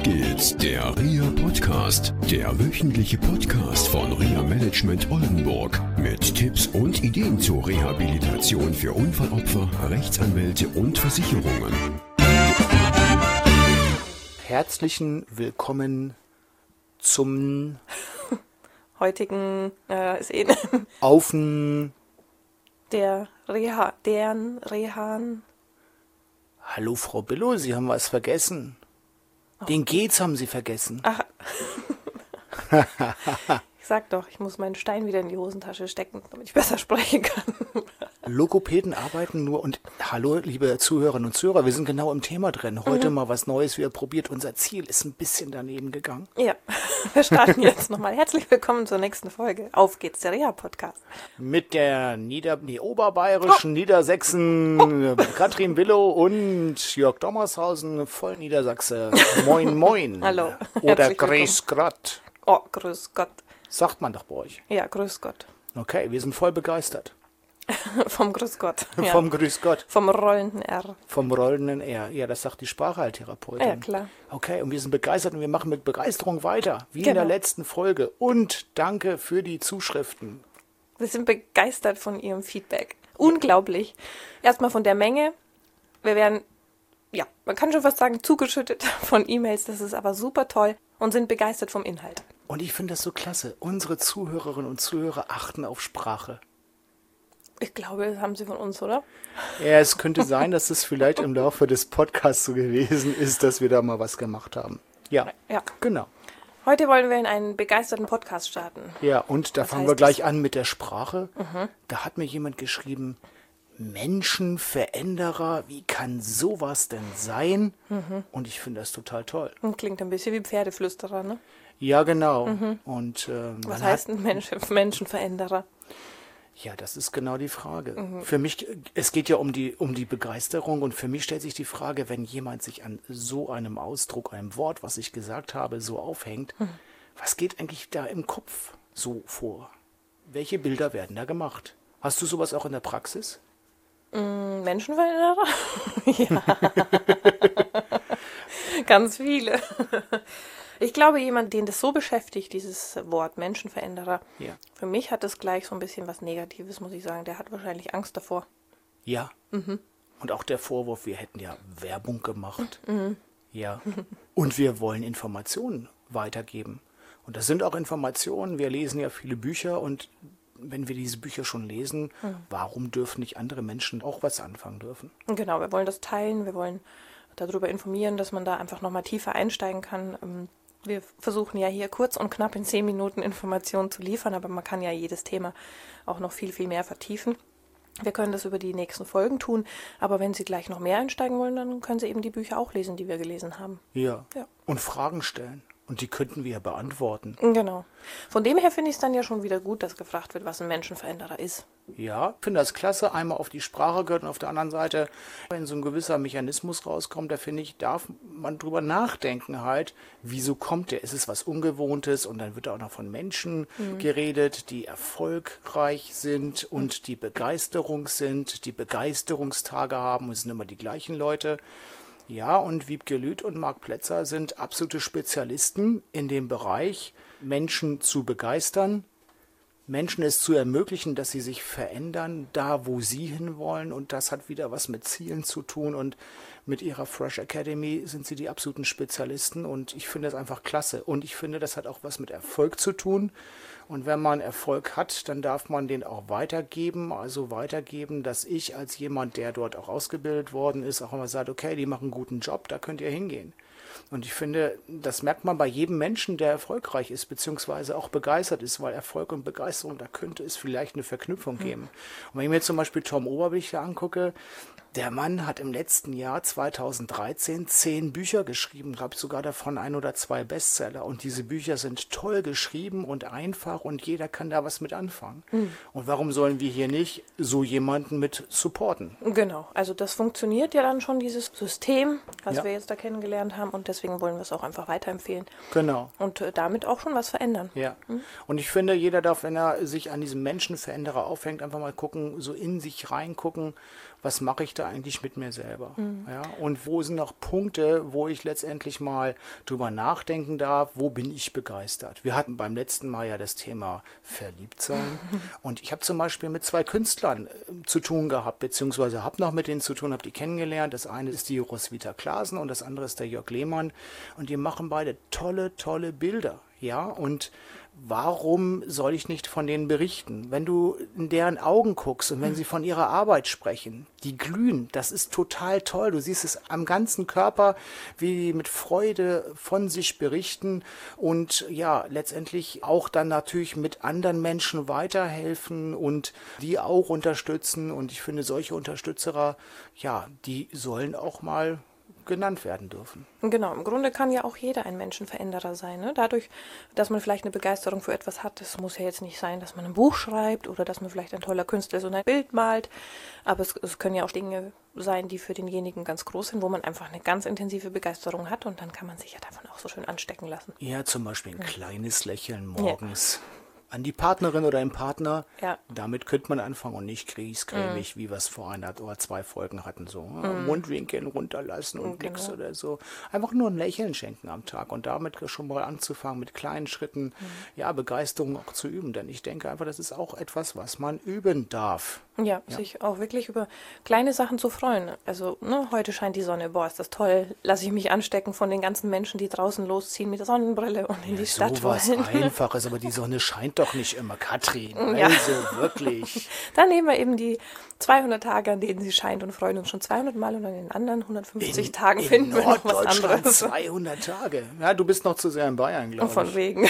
geht's, der RIA Podcast, der wöchentliche Podcast von RIA Management Oldenburg mit Tipps und Ideen zur Rehabilitation für Unfallopfer, Rechtsanwälte und Versicherungen. Herzlichen Willkommen zum heutigen Aufen. deren Rehan. Hallo Frau Billow, Sie haben was vergessen. Den Geht's haben Sie vergessen. Ach. Ich sag doch, ich muss meinen Stein wieder in die Hosentasche stecken, damit ich besser sprechen kann. Logopäden arbeiten nur und hallo liebe Zuhörerinnen und Zuhörer, wir sind genau im Thema drin. Heute mal was Neues wieder probiert. Unser Ziel ist ein bisschen daneben gegangen. Ja, wir starten jetzt nochmal. Herzlich willkommen zur nächsten Folge. Auf geht's, der Reha-Podcast. Mit der oberbayerischen Niedersächsen Katrin Billow und Jörg Dommershausen, voll Niedersachse. Moin, moin. Hallo. Oder Herzlich Grüß Gott. Oh, grüß Gott. Sagt man doch bei euch. Ja, grüß Gott. Okay, wir sind voll begeistert. Vom Grüß Gott. Ja. Vom Grüß Gott. Vom rollenden R. Vom rollenden R. Ja, das sagt die Sprachheiltherapeutin. Ja, klar. Okay, und wir sind begeistert und wir machen mit Begeisterung weiter, wie in der Genau. letzten Folge. Und danke für die Zuschriften. Wir sind begeistert von Ihrem Feedback. Unglaublich. Erstmal von der Menge. Wir werden, ja, man kann schon fast sagen, zugeschüttet von E-Mails. Das ist aber super toll und sind begeistert vom Inhalt. Und ich finde das so klasse. Unsere Zuhörerinnen und Zuhörer achten auf Sprache. Ich glaube, das haben Sie von uns, oder? Ja, es könnte sein, dass es vielleicht im Laufe des Podcasts so gewesen ist, dass wir da mal was gemacht haben. Ja, Ja. genau. Heute wollen wir in einen begeisterten Podcast starten. Ja, und da fangen heißt wir gleich das? an mit der Sprache. Da hat mir jemand geschrieben, Menschenveränderer, wie kann sowas denn sein? Und ich finde das total toll. Klingt ein bisschen wie Pferdeflüsterer, ne? Ja, genau. Und Was man heißt ein Menschenveränderer? ja, das ist genau die Frage. Für mich, es geht ja um die Begeisterung und für mich stellt sich die Frage, wenn jemand sich an so einem Ausdruck, einem Wort, was ich gesagt habe, so aufhängt, was geht eigentlich da im Kopf so vor? Welche Bilder werden da gemacht? Hast du sowas auch in der Praxis? Menschenveränderer? Ja. Ganz viele. Ich glaube, jemand, den das so beschäftigt, dieses Wort Menschenveränderer, Ja. für mich hat das gleich so ein bisschen was Negatives, muss ich sagen. Der hat wahrscheinlich Angst davor. Ja. Und auch der Vorwurf, wir hätten ja Werbung gemacht. Ja. Und wir wollen Informationen weitergeben. Und das sind auch Informationen. Wir lesen ja viele Bücher und wenn wir diese Bücher schon lesen, warum dürfen nicht andere Menschen auch was anfangen dürfen? Und genau, wir wollen das teilen, wir wollen darüber informieren, dass man da einfach nochmal tiefer einsteigen kann. Wir versuchen ja hier kurz und knapp in 10 Minuten Informationen zu liefern, aber man kann ja jedes Thema auch noch viel, viel mehr vertiefen. Wir können das über die nächsten Folgen tun, aber wenn Sie gleich noch mehr einsteigen wollen, dann können Sie eben die Bücher auch lesen, die wir gelesen haben. Ja. Ja. Und Fragen stellen. Und die könnten wir ja beantworten. Genau. Von dem her finde ich es dann ja schon wieder gut, dass gefragt wird, was ein Menschenveränderer ist. Ja, ich finde das klasse. Einmal auf die Sprache gehört und auf der anderen Seite, wenn so ein gewisser Mechanismus rauskommt, da finde ich, darf man drüber nachdenken halt, wieso kommt der? Ist es was Ungewohntes? Und dann wird da auch noch von Menschen geredet, die erfolgreich sind und die Begeisterung sind, die Begeisterungstage haben. Es sind immer die gleichen Leute. Ja, und Wiebke Lüth und Marc Plätzer sind absolute Spezialisten in dem Bereich, Menschen zu begeistern, Menschen es zu ermöglichen, dass sie sich verändern, da wo sie hinwollen. Und das hat wieder was mit Zielen zu tun. Und mit ihrer Fresh Academy sind sie die absoluten Spezialisten. Und ich finde das einfach klasse. Und ich finde, das hat auch was mit Erfolg zu tun. Und wenn man Erfolg hat, dann darf man den auch weitergeben. Also weitergeben, dass ich als jemand, der dort auch ausgebildet worden ist, auch immer sagt, okay, die machen einen guten Job, da könnt ihr hingehen. Und ich finde, das merkt man bei jedem Menschen, der erfolgreich ist, beziehungsweise auch begeistert ist, weil Erfolg und Begeisterung, da könnte es vielleicht eine Verknüpfung geben. Und wenn ich mir zum Beispiel Tom Oberbichler angucke, der Mann hat im letzten Jahr 2013 10 Bücher geschrieben, glaube ich sogar davon 1 oder 2 Bestseller. Und diese Bücher sind toll geschrieben und einfach und jeder kann da was mit anfangen. Und warum sollen wir hier nicht so jemanden mit supporten? Genau, also das funktioniert ja dann schon, dieses System. was wir jetzt da kennengelernt haben. Und deswegen wollen wir es auch einfach weiterempfehlen. Genau. Und damit auch schon was verändern. Ja. Und ich finde, jeder darf, wenn er sich an diesem Menschenveränderer aufhängt, einfach mal gucken, so in sich reingucken, was mache ich da eigentlich mit mir selber? Ja? Und wo sind noch Punkte, wo ich letztendlich mal drüber nachdenken darf, wo bin ich begeistert? Wir hatten beim letzten Mal ja das Thema Verliebtsein. Und ich habe zum Beispiel mit 2 Künstlern zu tun gehabt, beziehungsweise habe noch mit denen zu tun, habe die kennengelernt. Das eine ist die Roswitha Klaasen und das andere ist der Jörg Lehmann. Und die machen beide tolle, tolle Bilder. Ja, und warum soll ich nicht von denen berichten? Wenn du in deren Augen guckst und wenn sie von ihrer Arbeit sprechen, die glühen, das ist total toll. Du siehst es am ganzen Körper, wie die mit Freude von sich berichten und ja, letztendlich auch dann natürlich mit anderen Menschen weiterhelfen und die auch unterstützen. Und ich finde, solche Unterstützer, ja, die sollen auch mal genannt werden dürfen. Genau, im Grunde kann ja auch jeder ein Menschenveränderer sein. Ne? Dadurch, dass man vielleicht eine Begeisterung für etwas hat, es muss ja jetzt nicht sein, dass man ein Buch schreibt oder dass man vielleicht ein toller Künstler ist und ein Bild malt, aber es können ja auch Dinge sein, die für denjenigen ganz groß sind, wo man einfach eine ganz intensive Begeisterung hat und dann kann man sich ja davon auch so schön anstecken lassen. Ja, zum Beispiel ein kleines Lächeln morgens. Ja. An die Partnerin oder den Partner, damit könnte man anfangen und nicht griesgrämig, wie wir es vor 1 oder 2 Folgen hatten, so Mundwinkeln runterlassen und nix oder so. Einfach nur ein Lächeln schenken am Tag und damit schon mal anzufangen, mit kleinen Schritten, Begeisterung auch zu üben, denn ich denke einfach, das ist auch etwas, was man üben darf. Ja, sich auch wirklich über kleine Sachen zu freuen. Also, heute scheint die Sonne, boah, ist das toll, lasse ich mich anstecken von den ganzen Menschen, die draußen losziehen mit der Sonnenbrille und in die Stadt wollen. So was Einfaches, aber die Sonne scheint doch nicht immer, Katrin, also wirklich. Dann nehmen wir eben die 200 Tage, an denen sie scheint und freuen uns schon 200 Mal und an den anderen 150 Tagen finden wir noch was anderes. 200 Tage, ja, du bist noch zu sehr in Bayern, glaube ich. Von wegen.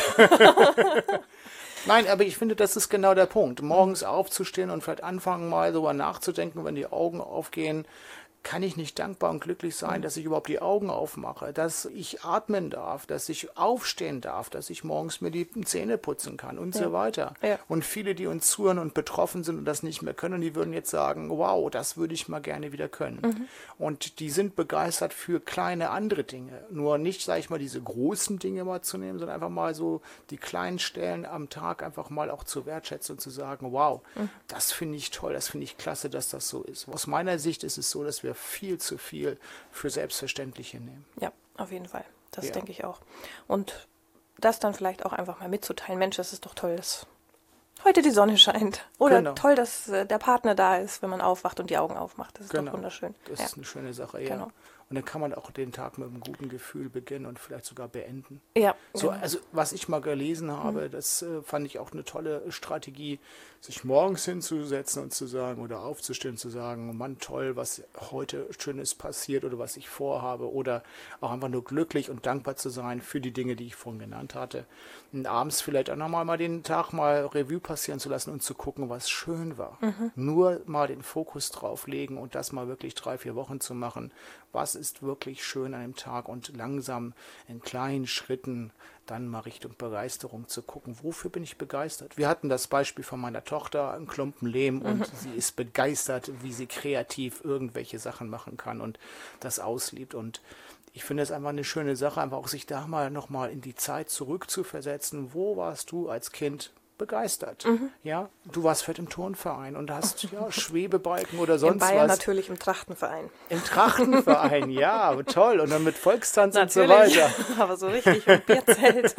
Nein, aber ich finde, das ist genau der Punkt. Morgens aufzustehen und vielleicht anfangen mal darüber nachzudenken, wenn die Augen aufgehen, kann ich nicht dankbar und glücklich sein, dass ich überhaupt die Augen aufmache, dass ich atmen darf, dass ich aufstehen darf, dass ich morgens mir die Zähne putzen kann und so weiter. Ja. Und viele, die uns zuhören und betroffen sind und das nicht mehr können, die würden jetzt sagen, wow, das würde ich mal gerne wieder können. Und die sind begeistert für kleine andere Dinge. Nur nicht, sage ich mal, diese großen Dinge mal zu nehmen, sondern einfach mal so die kleinen Stellen am Tag einfach mal auch zu wertschätzen und zu sagen, wow, das finde ich toll, das finde ich klasse, dass das so ist. Aus meiner Sicht ist es so, dass wir viel zu viel für Selbstverständliche nehmen. Ja, auf jeden Fall. Das denke ich auch. Und das dann vielleicht auch einfach mal mitzuteilen. Mensch, das ist doch toll, dass heute die Sonne scheint. Oder toll, dass der Partner da ist, wenn man aufwacht und die Augen aufmacht. Das ist doch wunderschön. Das ist eine schöne Sache, ja. Und dann kann man auch den Tag mit einem guten Gefühl beginnen und vielleicht sogar beenden. Ja. So, also was ich mal gelesen habe, das fand ich auch eine tolle Strategie, sich morgens hinzusetzen und zu sagen oder aufzustehen und zu sagen, Mann, toll, was heute Schönes passiert oder was ich vorhabe oder auch einfach nur glücklich und dankbar zu sein für die Dinge, die ich vorhin genannt hatte. Und abends vielleicht auch nochmal mal den Tag mal Revue passieren zu lassen und zu gucken, was schön war. Nur mal den Fokus drauf legen und das mal wirklich 3-4 Wochen zu machen. Was ist wirklich schön an dem Tag und langsam in kleinen Schritten dann mal Richtung Begeisterung zu gucken, wofür bin ich begeistert. Wir hatten das Beispiel von meiner Tochter, ein Klumpen Lehm und sie ist begeistert, wie sie kreativ irgendwelche Sachen machen kann und das auslebt und ich finde es einfach eine schöne Sache, einfach auch sich da mal nochmal in die Zeit zurückzuversetzen. Wo warst du als Kind begeistert? Ja, du warst vielleicht im Turnverein und hast Schwebebalken oder sonst was. In Bayern natürlich im Trachtenverein. Im Trachtenverein, ja, toll. Und dann mit Volkstanz natürlich, und so weiter. Aber so richtig und Bierzelt.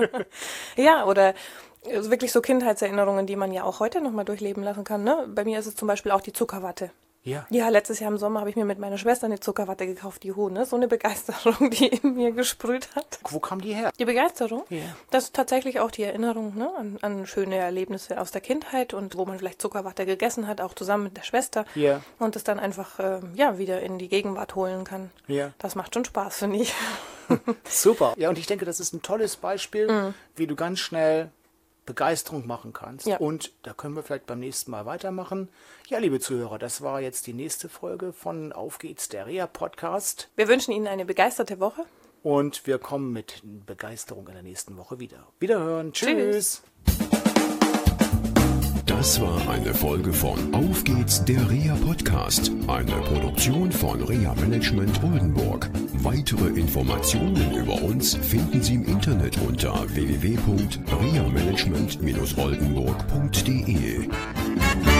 Ja, oder wirklich so Kindheitserinnerungen, die man ja auch heute nochmal durchleben lassen kann. Ne? Bei mir ist es zum Beispiel auch die Zuckerwatte. Ja, letztes Jahr im Sommer habe ich mir mit meiner Schwester eine Zuckerwatte gekauft, die ne? So eine Begeisterung, die in mir gesprüht hat. Wo kam die her? Die Begeisterung? Ja. Das ist tatsächlich auch die Erinnerung, ne? an schöne Erlebnisse aus der Kindheit und wo man vielleicht Zuckerwatte gegessen hat, auch zusammen mit der Schwester. Ja. Und es dann einfach wieder in die Gegenwart holen kann. Ja. Das macht schon Spaß, finde ich. Super. Ja, und ich denke, das ist ein tolles Beispiel, wie du ganz schnell Begeisterung machen kannst. Ja. Und da können wir vielleicht beim nächsten Mal weitermachen. Ja, liebe Zuhörer, das war jetzt die nächste Folge von Auf geht's, der Reha-Podcast. Wir wünschen Ihnen eine begeisterte Woche. Und wir kommen mit Begeisterung in der nächsten Woche wieder. Wiederhören. Tschüss. Das war eine Folge von Auf geht's, der REA Podcast, eine Produktion von REA Management Oldenburg. Weitere Informationen über uns finden Sie im Internet unter www.reamanagement-oldenburg.de.